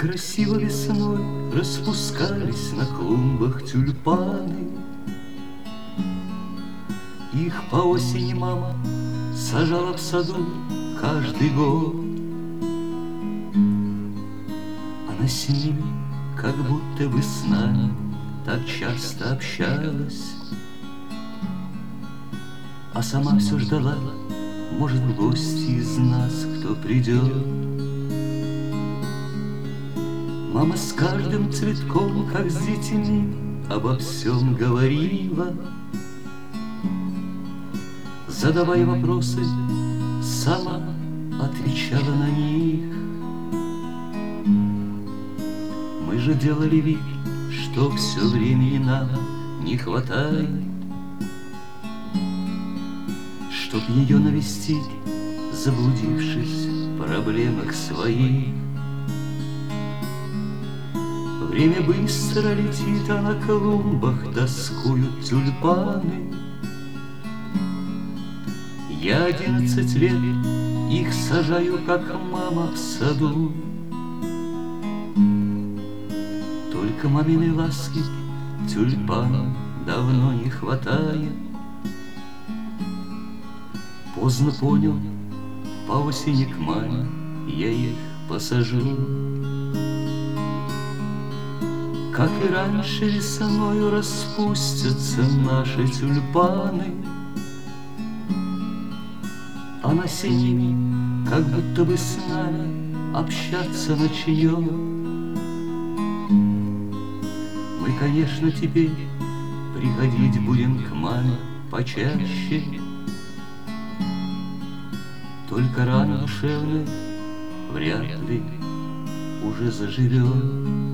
красиво весной распускались на клумбах тюльпаны. Их по осени мама сажала в саду каждый год. Она с ними как будто бы с нами так часто общалась, а сама все ждала, может, в гости из нас кто придет. Мама с каждым цветком, как с детьми, обо всем говорила. Задавая вопросы, сама отвечала на них. Мы же делали вид, что все времени нам не хватает, чтоб ее навестить, заблудившись в проблемах своих. Время быстро летит, а на клумбах тоскуют тюльпаны. Я 11 лет их сажаю, как мама в саду. Только маминой ласки тюльпанам давно не хватает. Поздно понял, по осени к маме я их посажу. Как и раньше весною распустятся наши тюльпаны, она с ними как будто бы с нами общаться начнет. Мы, конечно, теперь приходить будем к маме почаще, только рана душевная вряд ли уже заживет.